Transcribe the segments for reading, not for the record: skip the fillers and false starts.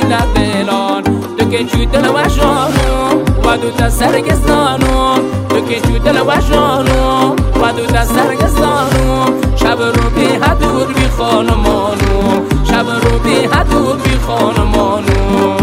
در دلان تو که چو دل وشانو و دو تا سرگستانو تو که چو دل وشانو و دو تا سرگستانو شب رو بی حدور بی خانمانو شب رو بی حدور بی خانمانو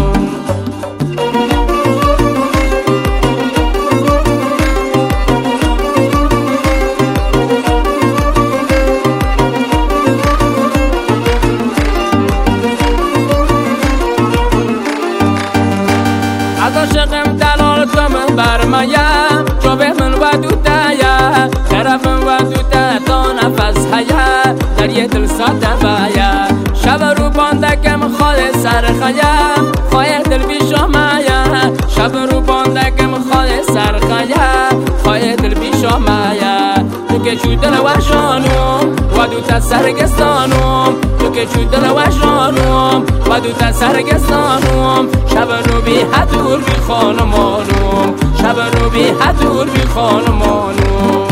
از عاشقم دلال تو من برمایم جو به من و دوتایا طرفم و دوتا تا نفس هیا در یه دل ساده بایا شب رو باندکم خال سر خیم خواهی دل بیشامایا شب رو باندکم خال سر خیم خواهی دل بیشامایا تو که چو دل وشانو و دوتا سرگستانو تو که چو دل وشانو و دوتا سرگستانو شب رو بی حدور بی خانمانو شب رو بی حدور بی خانمانو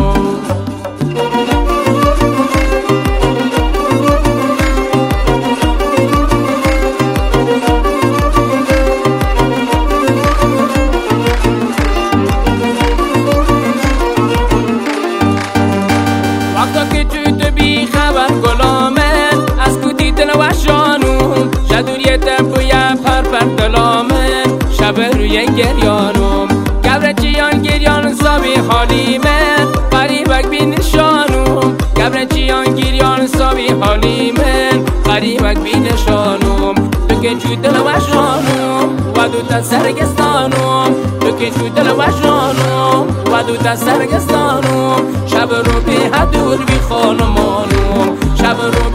وقتا که تو بی خبر گلامن از کودی دل وشانو جدوری تنبویم پر دلامن شب روی گریانم گبرچیان گریان سابی حالی من قریبک بی نشانم گبرچیان گریان سابی حالی من قریبک بی نشانم تو که چو دل وشانم و دو تا سرگستانم تو که چو دل وشانم و دو تا سرگستانم شب رو بی حدور بی خانمانم شب رو